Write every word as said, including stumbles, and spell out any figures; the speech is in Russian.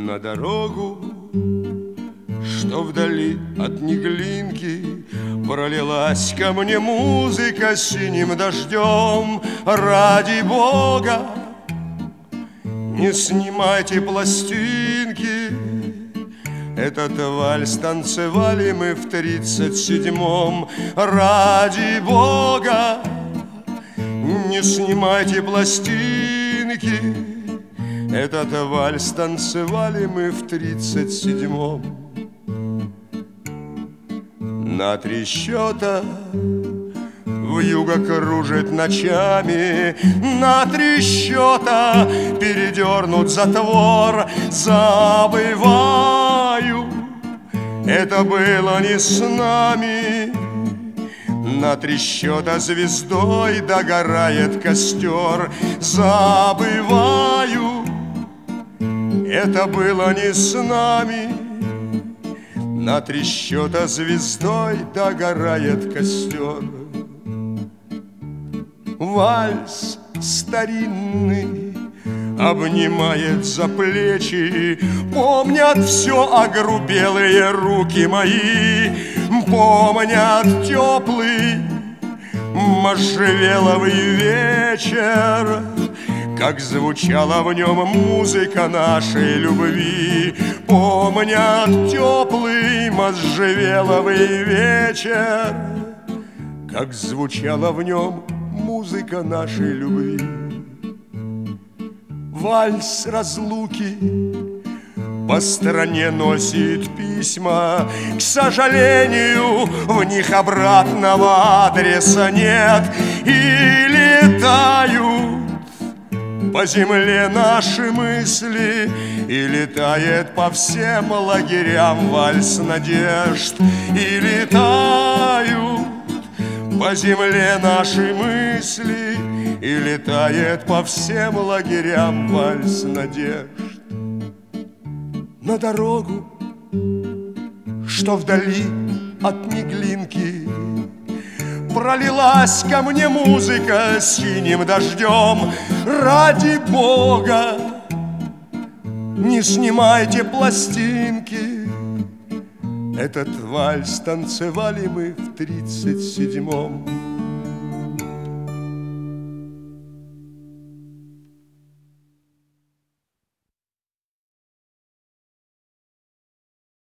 на дорогу, что вдали от Неглинки пролилась ко мне музыка синим дождем. Ради Бога, не снимайте пластинки, этот вальс танцевали мы в тридцать седьмом. Ради Бога, не снимайте пластинки, этот вальс танцевали мы в тридцать седьмом. На три счета вьюга кружит ночами, на три счета передернут затвор. Забываю, это было не с нами. На три счета звездой догорает костер. Забываю, это было не с нами. На три счета звездой догорает костер. Вальс старинный обнимает за плечи, помнят все огрубелые руки мои, помнят теплый можжевеловый вечер, как звучала в нем музыка нашей любви. Помнят теплый можжевеловый вечер, как звучала в нем музыка нашей любви. Вальс разлуки по стране носит письма. К сожалению, в них обратного адреса нет. И летают по земле наши мысли, и летает по всем лагерям вальс надежд. И летают по земле наши мысли, и летает по всем лагерям вальс надежд. На дорогу, что вдали от Неглинки, пролилась ко мне музыка синим дождем. Ради Бога, не снимайте пластинки, этот вальс танцевали мы в тридцать седьмом.